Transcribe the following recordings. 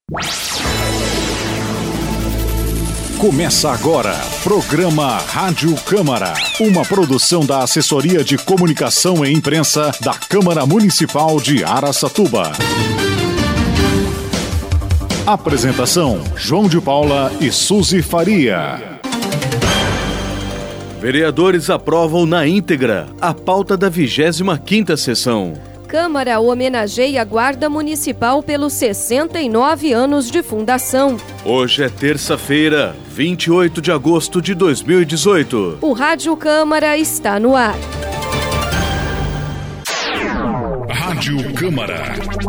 Começa agora, programa Rádio Câmara, uma produção da Assessoria de Comunicação e Imprensa da Câmara Municipal de Araçatuba. Apresentação, João de Paula e Suzy Faria. Vereadores aprovam na íntegra a pauta da 25ª sessão. Câmara homenageia a Guarda Municipal pelos 69 anos de fundação. Hoje é terça-feira, 28 de agosto de 2018. O Rádio Câmara está no ar. Rádio Câmara.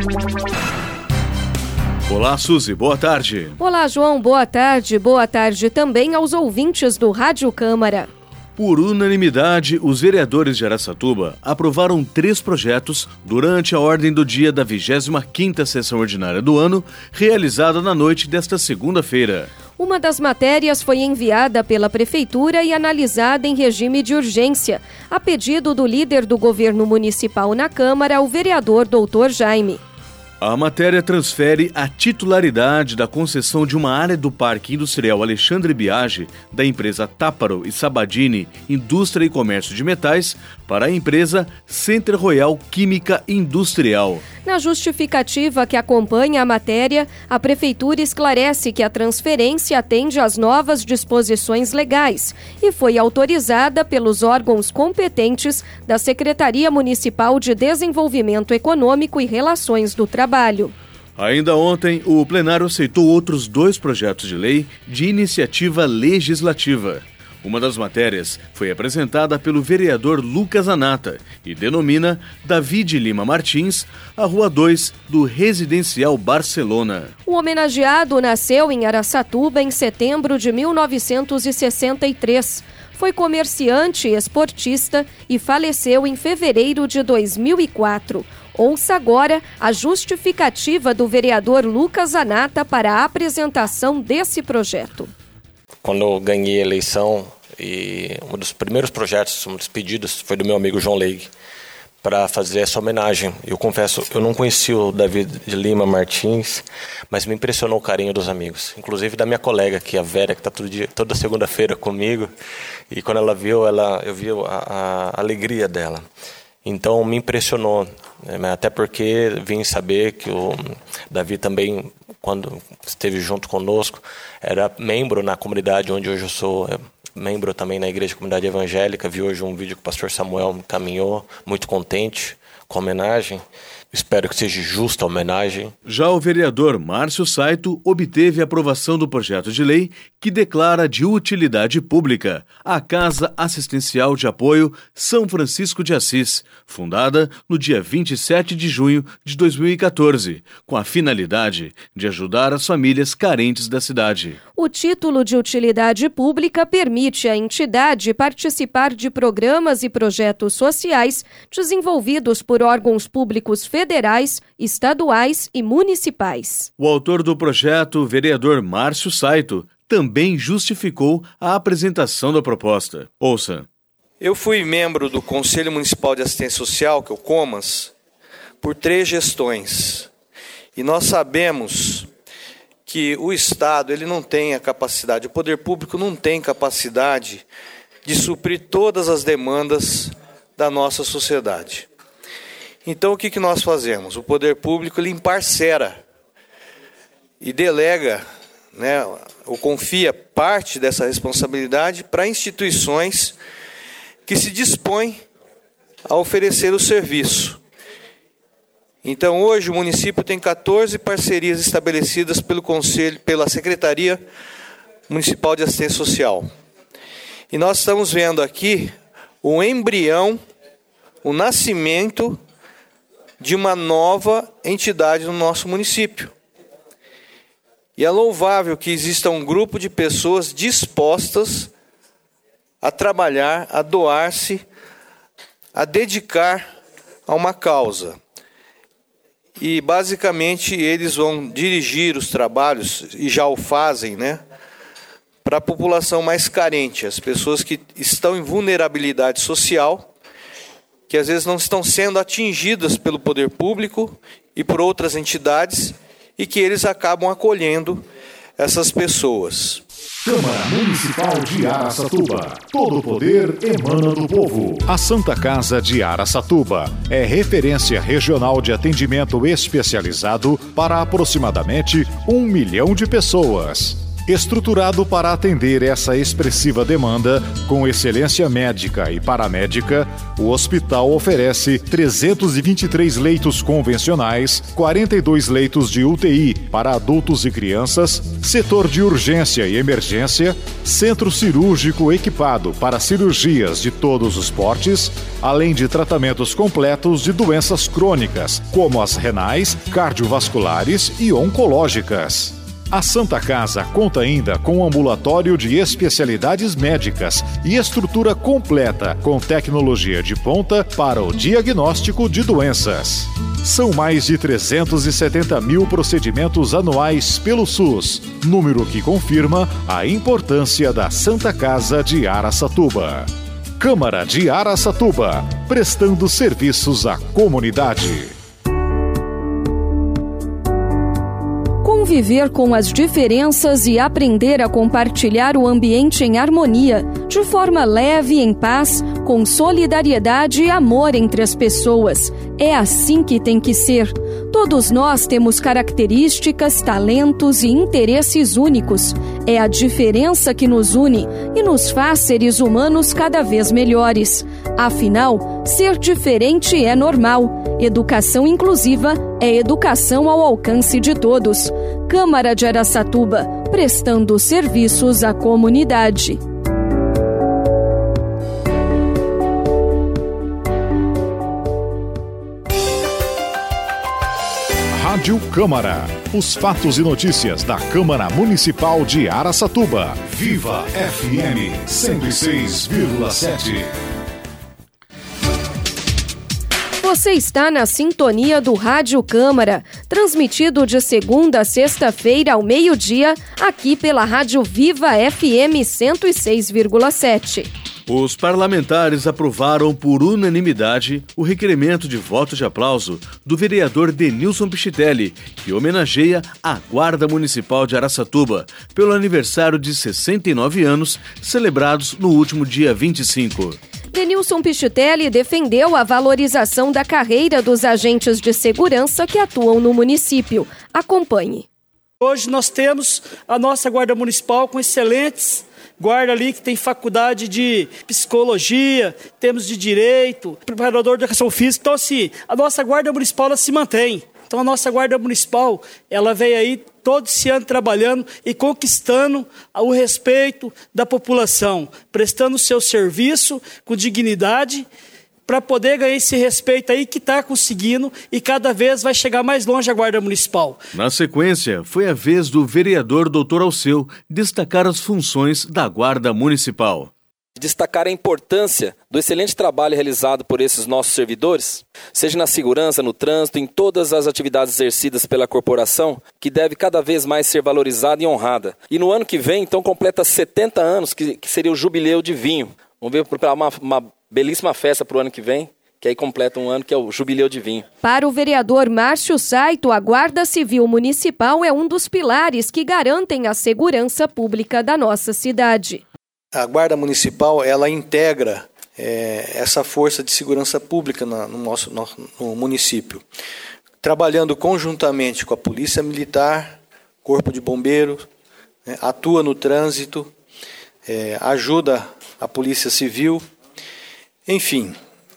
Olá, Suzy, boa tarde. Olá, João, boa tarde. Boa tarde também aos ouvintes do Rádio Câmara. Por unanimidade, os vereadores de Araçatuba aprovaram 3 projetos durante a ordem do dia da 25ª sessão ordinária do ano, realizada na noite desta segunda-feira. Uma das matérias foi enviada pela Prefeitura e analisada em regime de urgência, a pedido do líder do governo municipal na Câmara, o vereador Dr. Jaime. A matéria transfere a titularidade da concessão de uma área do Parque Industrial Alexandre Biagi, da empresa Táparo e Sabadini Indústria e Comércio de Metais, para a empresa Center Royal Química Industrial. Na justificativa que acompanha a matéria, a Prefeitura esclarece que a transferência atende às novas disposições legais e foi autorizada pelos órgãos competentes da Secretaria Municipal de Desenvolvimento Econômico e Relações do Trabalho. Ainda ontem, o plenário aceitou outros 2 projetos de lei de iniciativa legislativa. Uma das matérias foi apresentada pelo vereador Lucas Anata e denomina David Lima Martins a Rua 2 do Residencial Barcelona. O homenageado nasceu em Araçatuba em setembro de 1963. Foi comerciante e esportista e faleceu em fevereiro de 2004. Ouça agora a justificativa do vereador Lucas Anata para a apresentação desse projeto. Quando eu ganhei a eleição, e um dos primeiros projetos, um dos pedidos, foi do meu amigo João Leig, para fazer essa homenagem. Eu confesso, eu não conheci o David de Lima Martins, mas me impressionou o carinho dos amigos, inclusive da minha colega, que é a Vera, que está toda segunda-feira comigo, e quando ela viu, eu vi a alegria dela. Então me impressionou, né? Até porque vim saber que o Davi também, quando esteve junto conosco, era membro na comunidade onde hoje eu sou membro também na Igreja Comunidade Evangélica. Vi hoje um vídeo que o pastor Samuel me caminhou, muito contente com a homenagem. Espero que seja justa a homenagem. Já o vereador Márcio Saito obteve a aprovação do projeto de lei que declara de utilidade pública a Casa Assistencial de Apoio São Francisco de Assis, fundada no dia 27 de junho de 2014, com a finalidade de ajudar as famílias carentes da cidade. O título de utilidade pública permite à entidade participar de programas e projetos sociais desenvolvidos por órgãos públicos federais, estaduais e municipais. O autor do projeto, o vereador Márcio Saito, também justificou a apresentação da proposta. Ouça. Eu fui membro do Conselho Municipal de Assistência Social, que é o COMAS, por 3 gestões. E nós sabemos que o Estado ele não tem a capacidade, o poder público não tem capacidade de suprir todas as demandas da nossa sociedade. Então, o que nós fazemos? O poder público ele emparcera e delega, né, ou confia parte dessa responsabilidade para instituições que se dispõem a oferecer o serviço. Então, hoje o município tem 14 parcerias estabelecidas pelo Conselho, pela Secretaria Municipal de Assistência Social. E nós estamos vendo aqui o embrião, o nascimento de uma nova entidade no nosso município. E é louvável que exista um grupo de pessoas dispostas a trabalhar, a doar-se, a dedicar a uma causa. E, basicamente, eles vão dirigir os trabalhos, e já o fazem, né, para a população mais carente, as pessoas que estão em vulnerabilidade social, que às vezes não estão sendo atingidas pelo poder público e por outras entidades, e que eles acabam acolhendo essas pessoas. Câmara Municipal de Araçatuba. Todo o poder emana do povo. A Santa Casa de Araçatuba é referência regional de atendimento especializado para aproximadamente 1 milhão de pessoas. Estruturado para atender essa expressiva demanda, com excelência médica e paramédica, o hospital oferece 323 leitos convencionais, 42 leitos de UTI para adultos e crianças, setor de urgência e emergência, centro cirúrgico equipado para cirurgias de todos os portes, além de tratamentos completos de doenças crônicas, como as renais, cardiovasculares e oncológicas. A Santa Casa conta ainda com um ambulatório de especialidades médicas e estrutura completa com tecnologia de ponta para o diagnóstico de doenças. São mais de 370 mil procedimentos anuais pelo SUS, número que confirma a importância da Santa Casa de Araçatuba. Câmara de Araçatuba, prestando serviços à comunidade. Conviver com as diferenças e aprender a compartilhar o ambiente em harmonia, de forma leve e em paz, com solidariedade e amor entre as pessoas. É assim que tem que ser. Todos nós temos características, talentos e interesses únicos. É a diferença que nos une e nos faz seres humanos cada vez melhores. Afinal, ser diferente é normal. Educação inclusiva é educação ao alcance de todos. Câmara de Araçatuba, prestando serviços à comunidade. Rádio Câmara. Os fatos e notícias da Câmara Municipal de Araçatuba. Viva FM 106,7. Você está na sintonia do Rádio Câmara, transmitido de segunda a sexta-feira ao meio-dia, aqui pela Rádio Viva FM 106,7. Os parlamentares aprovaram por unanimidade o requerimento de voto de aplauso do vereador Denilson Pichitelli, que homenageia a Guarda Municipal de Araçatuba pelo aniversário de 69 anos, celebrados no último dia 25. Denilson Pichitelli defendeu a valorização da carreira dos agentes de segurança que atuam no município. Acompanhe. Hoje nós temos a nossa Guarda Municipal com excelentes guarda ali que tem faculdade de psicologia, temos de direito, preparador de educação física. Então, assim, a nossa Guarda Municipal ela se mantém. Então, a nossa Guarda Municipal, ela vem aí todo esse ano trabalhando e conquistando o respeito da população, prestando o seu serviço com dignidade para poder ganhar esse respeito aí que está conseguindo e cada vez vai chegar mais longe a Guarda Municipal. Na sequência, foi a vez do vereador Dr. Alceu destacar as funções da Guarda Municipal. Destacar a importância do excelente trabalho realizado por esses nossos servidores, seja na segurança, no trânsito, em todas as atividades exercidas pela corporação, que deve cada vez mais ser valorizada e honrada. E no ano que vem, então, completa 70 anos, que seria o Jubileu de Vinho. Vamos ver uma belíssima festa para o ano que vem, que aí completa um ano que é o Jubileu de Vinho. Para o vereador Márcio Saito, a Guarda Civil Municipal é um dos pilares que garantem a segurança pública da nossa cidade. A Guarda Municipal, ela integra essa força de segurança pública no município, trabalhando conjuntamente com a Polícia Militar, Corpo de Bombeiros, atua no trânsito, ajuda a Polícia Civil, enfim,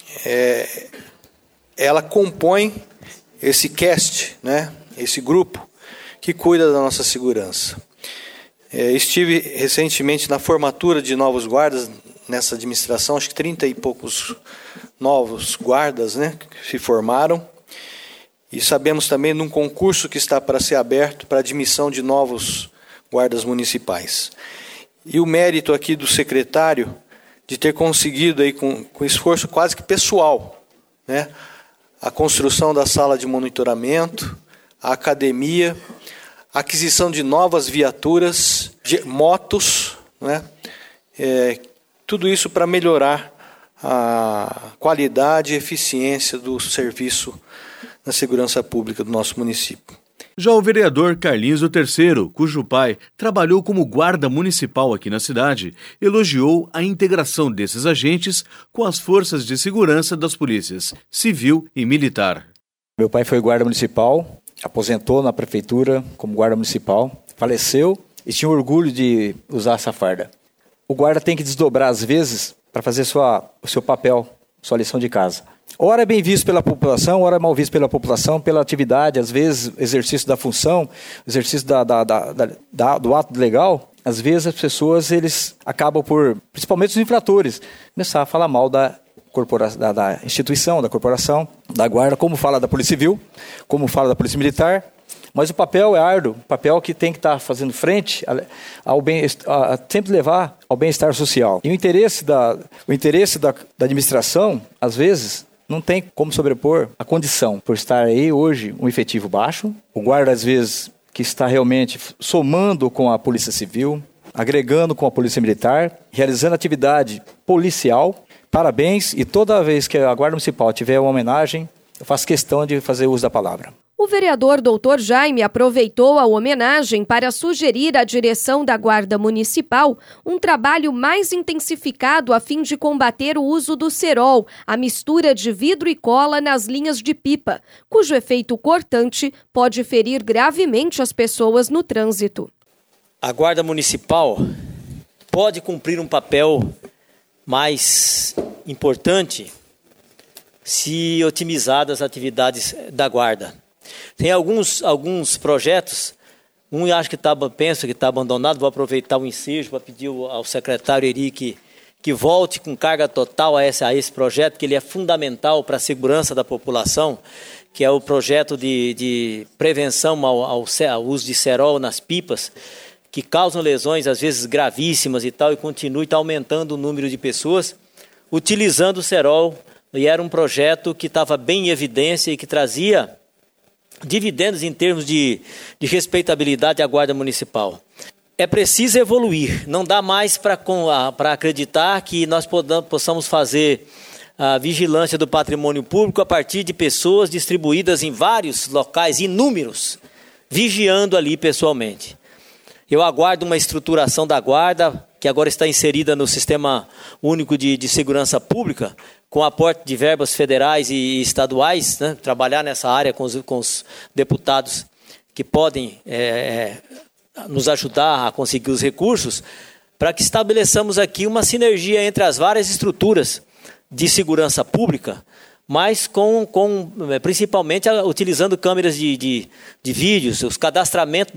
ela compõe esse cast, esse grupo que cuida da nossa segurança. Estive recentemente na formatura de novos guardas nessa administração, acho que 30 e poucos novos guardas que se formaram. E sabemos também de um concurso que está para ser aberto para admissão de novos guardas municipais. E o mérito aqui do secretário de ter conseguido aí com esforço quase que pessoal, a construção da sala de monitoramento, a academia, a aquisição de novas viaturas, de motos, tudo isso para melhorar a qualidade e eficiência do serviço na segurança pública do nosso município. Já o vereador Carlinhos III, cujo pai trabalhou como guarda municipal aqui na cidade, elogiou a integração desses agentes com as forças de segurança das polícias civil e militar. Meu pai foi guarda municipal, aposentou na prefeitura como guarda municipal, faleceu e tinha orgulho de usar essa farda. O guarda tem que desdobrar às vezes para fazer o seu papel, sua lição de casa. Ora é bem visto pela população, ora é mal visto pela população, pela atividade, às vezes exercício da função, exercício do ato legal. Às vezes as pessoas eles acabam por, principalmente os infratores, começar a falar mal da instituição, da corporação, da guarda, como fala da Polícia Civil, como fala da Polícia Militar. Mas o papel é árduo, o papel que tem que estar fazendo frente ao sempre levar ao bem-estar social. E o interesse da administração, às vezes, não tem como sobrepor a condição por estar aí hoje um efetivo baixo, o guarda, às vezes, que está realmente somando com a Polícia Civil, agregando com a Polícia Militar, realizando atividade policial. Parabéns, e toda vez que a Guarda Municipal tiver uma homenagem, eu faço questão de fazer uso da palavra. O vereador Dr. Jaime aproveitou a homenagem para sugerir à direção da Guarda Municipal um trabalho mais intensificado a fim de combater o uso do cerol, a mistura de vidro e cola nas linhas de pipa, cujo efeito cortante pode ferir gravemente as pessoas no trânsito. A Guarda Municipal pode cumprir um papel mais importante se otimizadas as atividades da Guarda. Tem alguns projetos, acho que penso que está abandonado, vou aproveitar o ensejo para pedir ao secretário Eri que volte com carga total a esse projeto, que ele é fundamental para a segurança da população, que é o projeto de prevenção ao uso de cerol nas pipas, que causam lesões às vezes gravíssimas e tal, e continua aumentando o número de pessoas utilizando o cerol, e era um projeto que estava bem em evidência e que trazia dividendos em termos de respeitabilidade à Guarda Municipal. É preciso evoluir, não dá mais para acreditar que nós possamos fazer a vigilância do patrimônio público a partir de pessoas distribuídas em vários locais, inúmeros, vigiando ali pessoalmente. Eu aguardo uma estruturação da Guarda, que agora está inserida no Sistema Único de Segurança Pública, com aporte de verbas federais e estaduais, né? Trabalhar nessa área com os deputados que podem nos ajudar a conseguir os recursos, para que estabeleçamos aqui uma sinergia entre as várias estruturas de segurança pública, mas principalmente utilizando câmeras de vídeos, os cadastramentos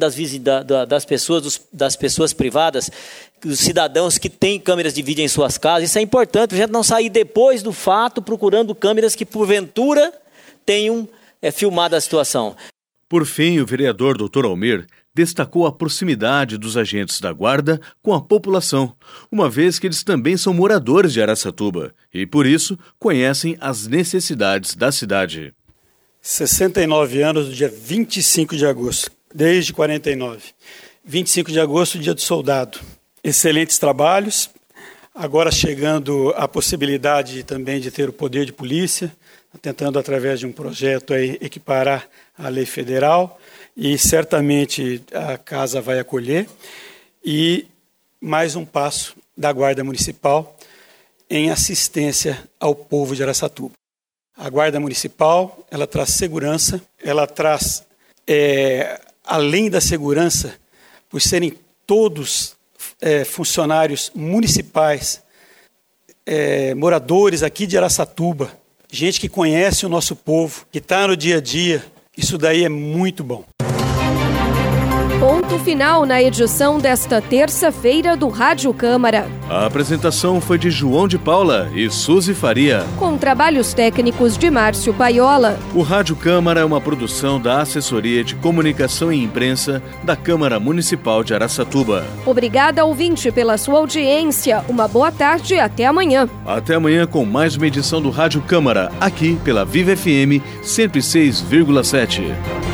das pessoas privadas, os cidadãos que têm câmeras de vídeo em suas casas. Isso é importante, para a gente não sair depois do fato procurando câmeras que porventura tenham filmado a situação. Por fim, o vereador Dr. Almir destacou a proximidade dos agentes da Guarda com a população, uma vez que eles também são moradores de Araçatuba e, por isso, conhecem as necessidades da cidade. 69 anos, do dia 25 de agosto, desde 49. 25 de agosto, dia do soldado. Excelentes trabalhos, agora chegando a possibilidade também de ter o poder de polícia, tentando através de um projeto aí equiparar a lei federal, e certamente a casa vai acolher, e mais um passo da Guarda Municipal em assistência ao povo de Araçatuba. A Guarda Municipal, ela traz segurança, ela traz, além da segurança, por serem todos funcionários municipais, moradores aqui de Araçatuba, gente que conhece o nosso povo, que está no dia a dia, isso daí é muito bom. Ponto final na edição desta terça-feira do Rádio Câmara. A apresentação foi de João de Paula e Suzy Faria, com trabalhos técnicos de Márcio Paiola. O Rádio Câmara é uma produção da Assessoria de Comunicação e Imprensa da Câmara Municipal de Araçatuba. Obrigada, ouvinte, pela sua audiência. Uma boa tarde e até amanhã. Até amanhã com mais uma edição do Rádio Câmara, aqui pela Viva FM 106,7.